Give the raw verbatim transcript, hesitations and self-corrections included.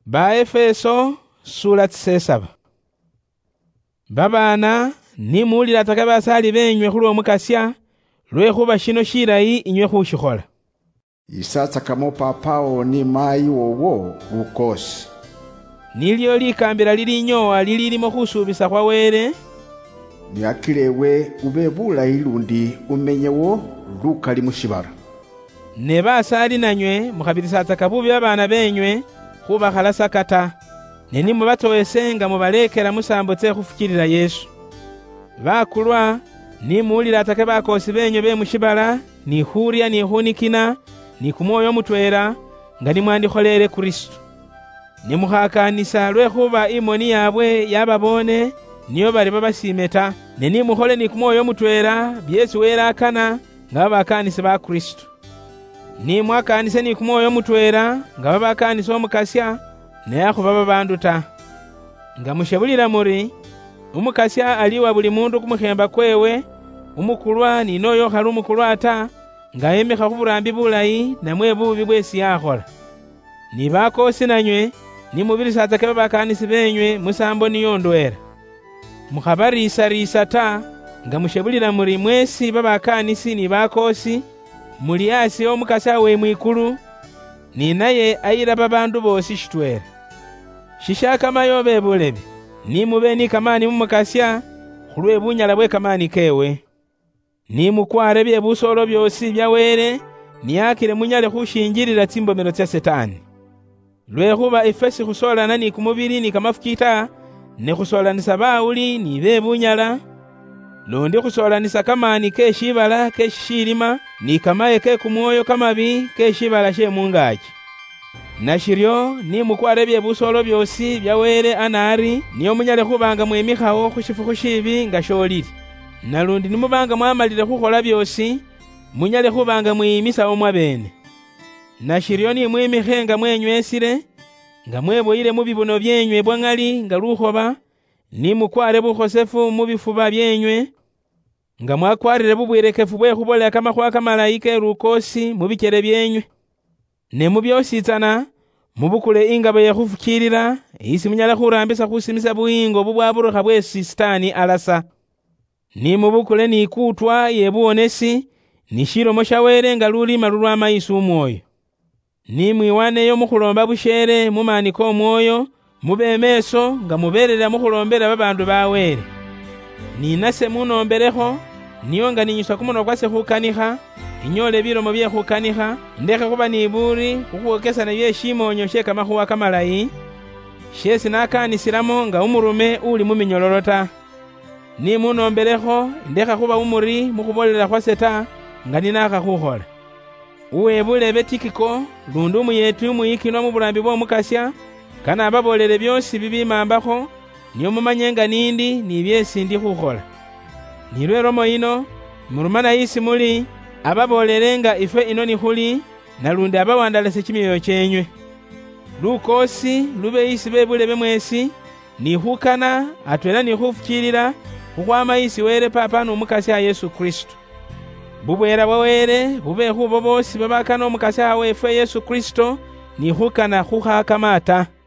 Ba Efeso sura tsesaba. Babana nimulira taka basali benywe khulwa mukasya lwe khuba shino shirayi inywe khushikhola. Isatsa kamo papao ni mai wowo lukosi. Nilyo likambira lili nyowa lililimo khusubisa kwa wele. Niakilewe ube bulayi lundi umenyewo lukali mushibara. Ne basali nanywe mukhabirisa kabubi abana benywe khuba khalasa kata. Neni mubatoese nga mubalekera musambo tse khufukirira Yesu. Bakulwa ni mulira atake bakosi benywe be mushibala ni huria ni hunikina ni kumoyo mutwera nga ni mwandikholere Kristo. Ni mukhakanisa lwe khuba imoni yabwe yababone niyo bali babasimeta neni mukhole ni kumoyo mutwera Yesu werakana nga babakanisa ba Kristo. Ni mwakanise ni kumoyo mutwera nga babakanisa omukasya naye akhuba babandu ta. Nga mushebulira muri umukasya aliwa buli mundu kumukhemba kwewe umukulwa ni noyo khali umukulwa ta nga yemekha khuburambi bulayi namwe bubi bwesi yakhola. Ni bakosi nanywe ni mubirisa atake babakanisi benywe musambo niyo ndwera. Mukhabarisa risa ta nga mushebulira muri mwesi babakanisi ni bakosi muli asi omukasya we mwikulu ni naye ayira babandu bosi shitwera. Shishaka mayobe bulebe ni mube ni kamani mumukasya khulwe bunyala bwe kamani kewe. Ni mukware bye busolo byosi bya wele ni akire munyale khushinjirira tsimbomero tsa Setani. Lwe khuba Efesi khusolana ni kumubiri ni kamafukita ne khusolanisa bawuli ni be bunyala londi khusolanisa kamani ke shibala ke shirima ni kamaye ke kumwoyo kamabi ke shibala she mungaji. Nashiryo ni mukware bye busolo byosi bya wele anari niyo munyale khubanga mwemikhawo khushifu khushibi nga sholili. Nalundi nimubanga mwamalire khukhola byosi munyale khubanga mwimisa omwa bene. Nashiryo ni mwimikhe nga mwenywesire nga mweboyire mu bibuno byenywe bwangali nga lukhoba ni mukware bukhosefu mu bifuba byenywe nga mwakwarire bubwirekefu bwe khubola kamakhwa kamalayika erukosi mu bikere byenywe. Ne mubyositsana mubukule ingabo ye khufukirira isi munyala khurambisa khusimisa buyingo bubwaburukha bwe Sitani alasa. Ni mubukule ni kutwa ye buonesi ni shilomo sha wele nga lulima lulwa maisu umwoyo. Ni mwiwaneyo mukhulomba bushere mumaniko omwoyo mubemeso nga muberera mukhulombera babandu ba wele. Ni nase munomberekho niyo nga ninyusa kumuno kwase khukanikha inyole bilomo bye khukanikha ndekhe khuba ni buri khukhwokesana bye shimonyo she kamakhuwa kamalayi shesi nakanisiramo nga umurume uli muminyololo ta. Ni munomberekho ndekha khuba umuri mukhubolera kwa seta nga ninakha khukhola. Uwebulebe Tikiko lundi umuyetu umuyikino mu burambi bwo mukasya kana ababolere byosi bibimambakho niyo mumanye nga nindi ni byesi ndi khukhola. Ni lwe Romo ino murumana isi muli ababolere nga ife ino ni khuli nalundi abawandalase kimyoyo kyenywe. Lukosi lube isi bebulebe mwesi ni khukana atwela ni khufukirira khukhwama isi wele papa n'omukasya Yesu Kristo. Bubwera bwa wele bube khubo bosi babakana omukasya wefe Yesu Kristo ni khukana khukhakamata.